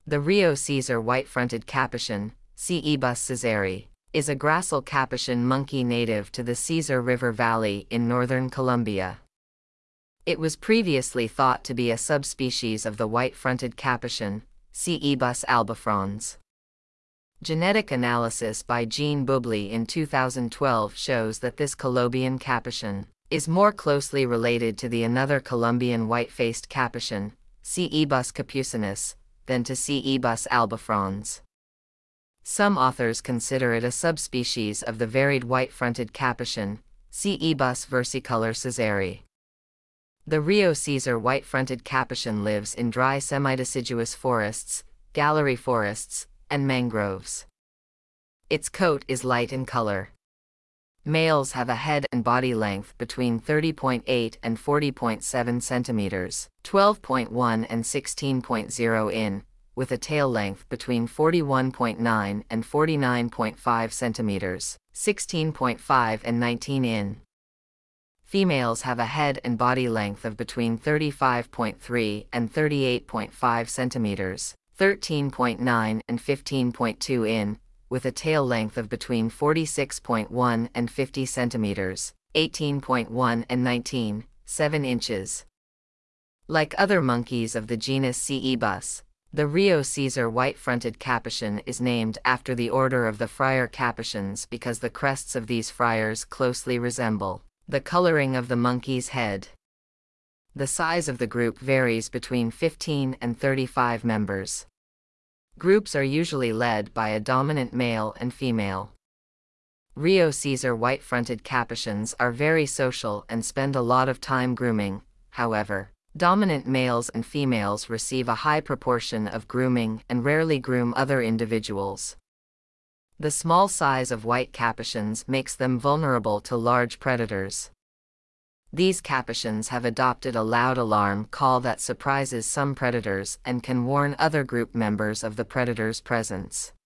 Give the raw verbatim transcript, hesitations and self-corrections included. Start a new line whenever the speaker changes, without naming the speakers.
The Rio Caesar white-fronted capuchin, Cebus caesari, is a gracile capuchin monkey native to the Caesar River Valley in northern Colombia. It was previously thought to be a subspecies of the white-fronted capuchin, Cebus albifrons. Genetic analysis by Jean Boublil in two thousand twelve shows that this Colombian capuchin is more closely related to the another Colombian white-faced capuchin, Cebus capucinus, than to Cebus albifrons. Some authors consider it a subspecies of the varied white-fronted capuchin, Cebus versicolor caesari. The Rio Caesar white-fronted capuchin lives in dry semideciduous forests, gallery forests, and mangroves. Its coat is light in color. Males have a head and body length between thirty point eight and forty point seven centimeters, twelve point one and sixteen point zero in, with a tail length between forty-one point nine and forty-nine point five centimeters, sixteen point five and nineteen in. Females have a head and body length of between thirty-five point three and thirty-eight point five centimeters, thirteen point nine and fifteen point two in, with a tail length of between forty-six point one and fifty centimeters, eighteen point one and nineteen point seven inches. Like other monkeys of the genus Cebus, the Rio Caesar white-fronted capuchin is named after the order of the friar capuchins because the crests of these friars closely resemble the coloring of the monkey's head. The size of the group varies between fifteen and thirty-five members. Groups are usually led by a dominant male and female. Rio Caesar white-fronted capuchins are very social and spend a lot of time grooming. However, dominant males and females receive a high proportion of grooming and rarely groom other individuals. The small size of white capuchins makes them vulnerable to large predators. These capuchins have adopted a loud alarm call that surprises some predators and can warn other group members of the predator's presence.